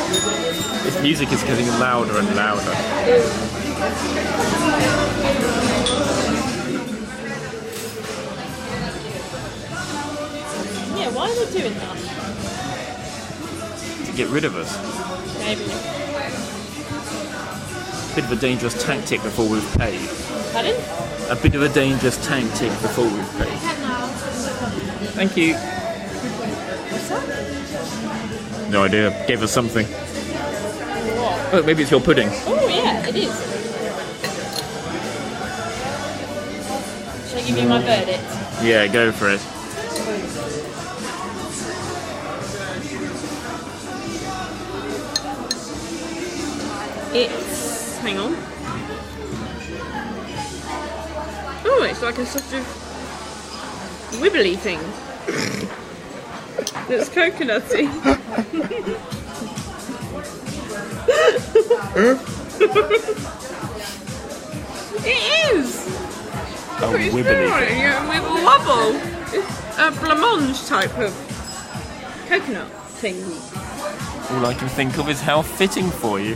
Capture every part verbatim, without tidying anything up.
This music is getting louder and louder. Yeah, why are they doing that? To get rid of us. Maybe. Bit of a dangerous tactic before we've paid. Pardon? A bit of a dangerous tactic before we've paid. Thank you. What's that? No idea. Gave us something. What? Oh, maybe it's your pudding. Oh, yeah, it is. Shall I give you my verdict? Yeah, go for it. It's... hang on. Oh, it's like a sort of wibbly thing. That's coconutty. It is! A wibbly thing. Yeah, wibble wobble. It's a blancmange type of coconut thing. All I can think of is how fitting for you.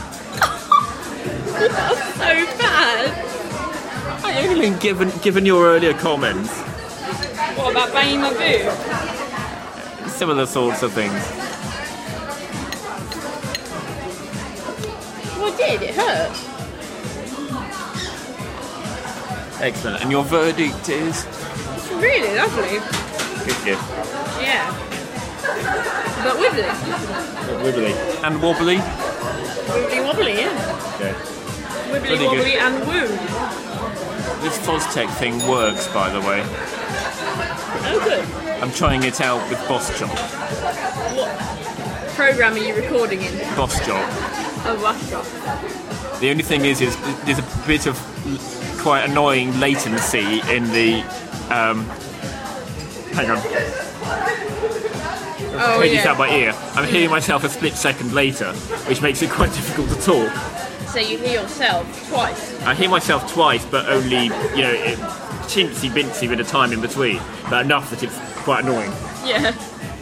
That's so bad. Only given given your earlier comments. What about banging my boob? Similar sorts of things. Well, I did. It hurt. Excellent. And your verdict is? It's really lovely. Good, good. Yeah. But wibbly. Wibbly. And wobbly? Wibbly wobbly, yeah. Okay. Wibbly Really wobbly good. and woo. This Foztech thing works, by the way. Oh, good. I'm trying it out with Boss Job. What program are you recording in? Boss Job. Oh, Boss Job. The only thing is, is there's a bit of quite annoying latency in the. Um, hang on. Oh, Take yeah. this out my ear. I'm hearing myself a split second later, which makes it quite difficult to talk. So you hear yourself twice. I hear myself twice, but only, you know, it, chintzy bincy with a time in between, but enough that it's quite annoying. Yeah.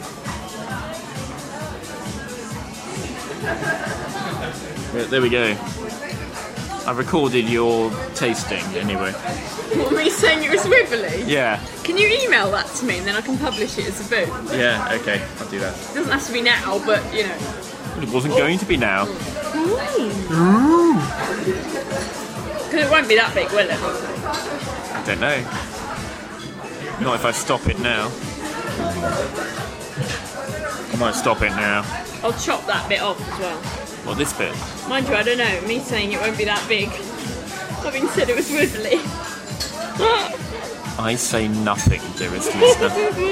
But there we go. I've recorded your tasting anyway. What were you saying? It was wibbly? Yeah. Can you email that to me and then I can publish it as a book? Yeah, okay, I'll do that. It doesn't have to be now, but you know. It wasn't going to be now. Because it won't be that big, will it? I don't know. Not if I stop it now. I might stop it now. I'll chop that bit off as well. What, this bit? Mind you, I don't know. Me saying it won't be that big. Having said it was wibbly. I say nothing, dearest listener.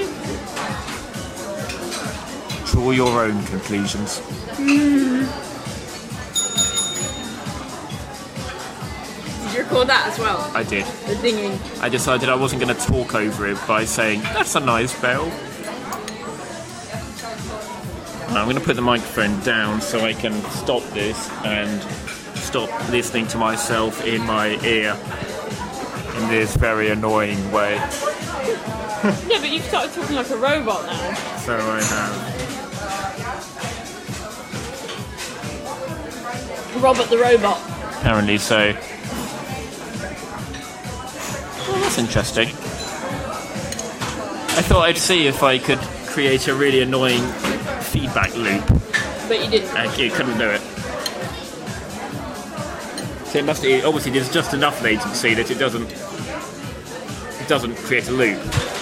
Draw your own conclusions. Mm. Did you record that as well? I did. The dinging. I decided I wasn't going to talk over it by saying, that's a nice bell. I'm going to put the microphone down so I can stop this and stop listening to myself in my ear in this very annoying way. Yeah, but you've started talking like a robot now. So I have. Robert the Robot. Apparently so. Well, that's interesting. I thought I'd see if I could create a really annoying feedback loop. But you didn't. And you couldn't do it. So it must it, obviously there's just enough latency that it doesn't it doesn't create a loop.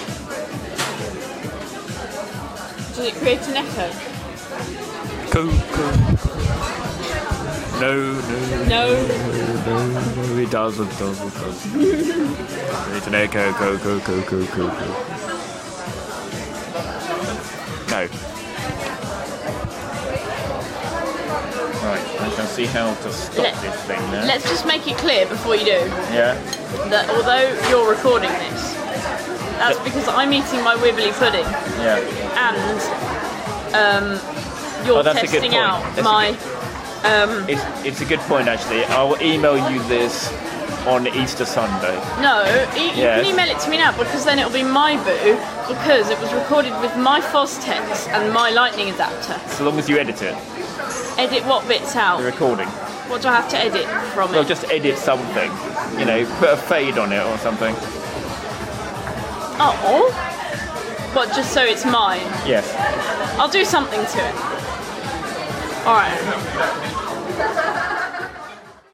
Does it create an echo? Go, go. No, no, No. no, no, no, it doesn't, doesn't, doesn't. It's an echo, go, go, go, go, go, go. No. Right, I shall see how to stop Let- this thing now. Let's just make it clear before you do Yeah. that although you're recording this, that's because I'm eating my wibbly pudding Yeah. and um, you're Oh, that's a good testing point. out That's a my. good- Um, It's, it's a good point, actually. I'll email you this on Easter Sunday. no, e- you Yes. can email it to me now because then it'll be my boo because it was recorded with my Foztex and my lightning adapter. So long as you edit it. Edit what bits out? The recording. What do I have to edit from Well, it? just edit something. You know, put a fade on it or something. Oh. What, just so it's mine? Yes. I'll do something to it. Alright.